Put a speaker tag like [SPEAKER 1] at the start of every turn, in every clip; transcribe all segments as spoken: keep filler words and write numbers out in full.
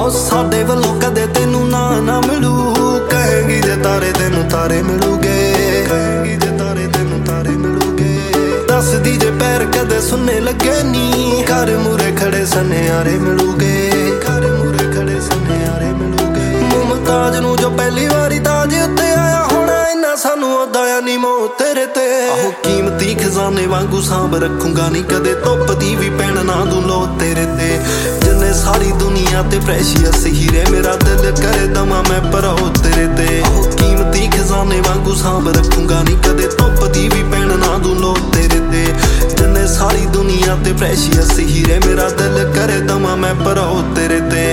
[SPEAKER 1] आओ साडे वल्लों कदे तेनू ना ना मिलू, कहेगी जे तारे तेनू तारे मिलूगे, कहेगी जे तारे तेनू तारे मिलूगे। दस दी जे पैर कदे सुनने लगे नी, घर मूरे खड़े सन्यारे मिलूगे, घर मूरे खड़े सन्यारे मिलूगे। मुमताज नू जो पहली वारी ताज उत्ते आया होना, इन्ना सानू ओदाया नी मोह तेरे ते। आहो कीमती खजाने वांगू सांभ रखूंगा नी कदे, धुप दी भी पैण ना दूं लो तेरे ते। जिन्ने सारी दुनिया ते प्रेशियस हीरे, मेरा दिल करे दमा मैं भराओ तेरे ते। आहो कीमती खजाने वांगू सांभ रखूंगा नी कदे, धुप दी भी पैण ना दूं लो तेरे ते। जिन्ने सारी दुनिया ते प्रेशियस हीरे, मेरा दिल करे दमा मैं भराओ तेरे ते।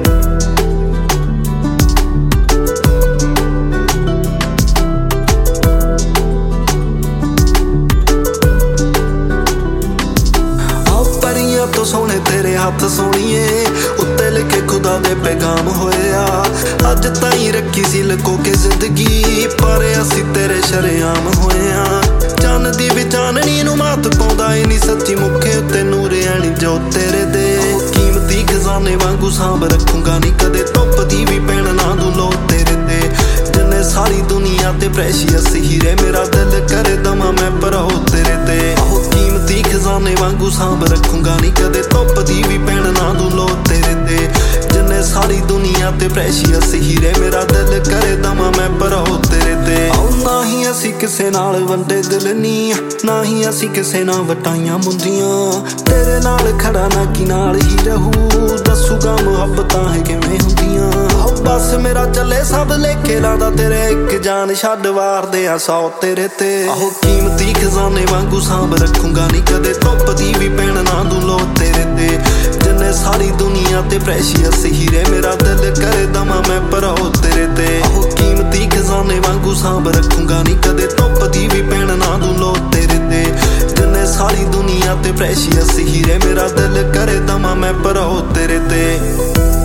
[SPEAKER 1] तो सोने तेरे हाथ सोनिए, उत्ते लिखे खुदा दे पैगाम होया। अज ताई रखी सी लको के जिंदगी, पर असी तेरे शरेआम होया। चन दी भी चाननी नू मात पाउंदा ही नी, सच्ची मुखे उत्ते नूर आनी जो तेरे दे। कीमती खजाने वांगू सांभ रखूंगा नी कदे, धुप दी भी पैण ना दूं लो तेरे ते। जिन्ने सारी दुनिया ते प्रेशियस हीरे, मेरा दिल करे दमा मैं भराओ तेरे ते। आहो कीमती खजाने वांगू सांभ रखूंगा नी कदे, धुप दी भी पैण ना दूं लो तेरे ते। जिन्ने सारी दुनिया ते प्रेशियस हीरे, मेरा दिल करे दमा मैं भराओ तेरे ते। आओ ना ही असी किसे नाल वंडे दिल नी, ना ही असी किसे नाल वटाइयां मुंदियां। तेरे नाल खड़ा ना कि नाल ही रहूं, दसूगा मुहब्बतां है किवें हुंदियां। आओ बस मेरा चले सब लेखे लादा तेरे, एक जान छड्ड वारदे आ सौ तेरे ते। आहो कीमती खजाने वांगू सांभ रखूंगा नी कदे, धुप दी भी पैण ना दूं लो तेरे ते। जिन्ने सारी दुनिया ते प्रेशियस हीरे, मेरा दिल करे दमा मैं भराओ तेरे ते। आहो कीमती खजाने वांगू सांभ रखूंगा नी कदे, धुप दी भी पैण ना दूं लो तेरे ते। जिन्ने सारी दुनिया ते प्रेशियस हीरे, मेरा दिल करे दमा मैं भराओ तेरे ते।